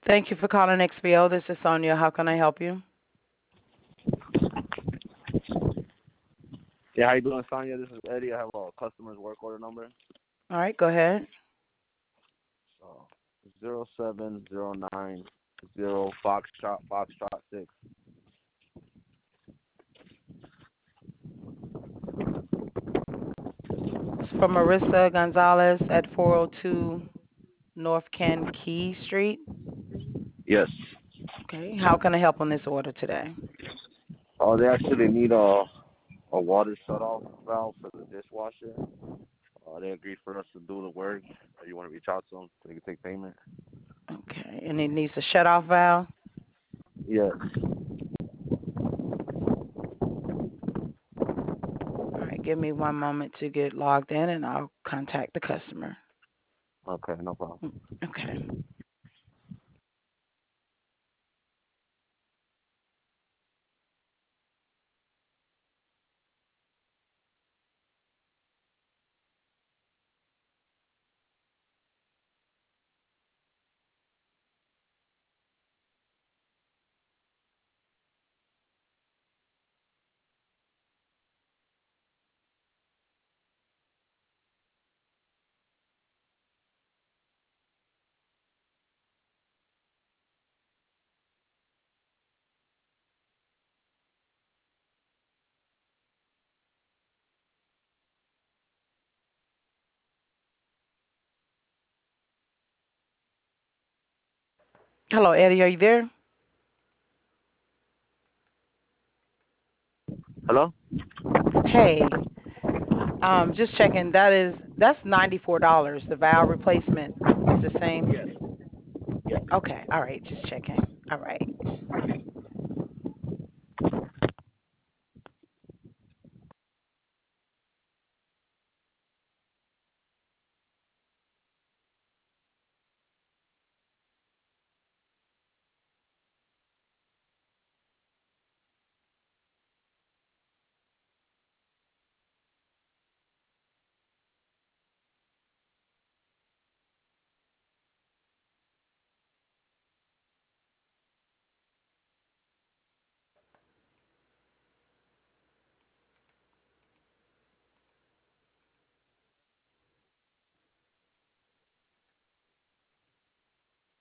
Thank you for calling XBO. This is Sonia. How can I help you? Yeah, how you doing, Sonya? This is Eddie. I have a customer's work order number. All right, go ahead. 07090 Foxtrot 6. It's for Marissa Gonzalez at 402 North Key Street. Yes. Okay, how can I help on this order today? They actually need a water shut-off valve for the dishwasher. They agreed for us to do the work. You want to reach out to them so they can take payment? Okay, and it needs a shut-off valve. Yes. All right, give me one moment to get logged in, and I'll contact the customer. Okay, no problem. Okay. Hello, Eddie. Are you there? Hello? Hey, just checking. That's $94. The valve replacement is the same. Yes. Yes. Okay. All right. Just checking. All right.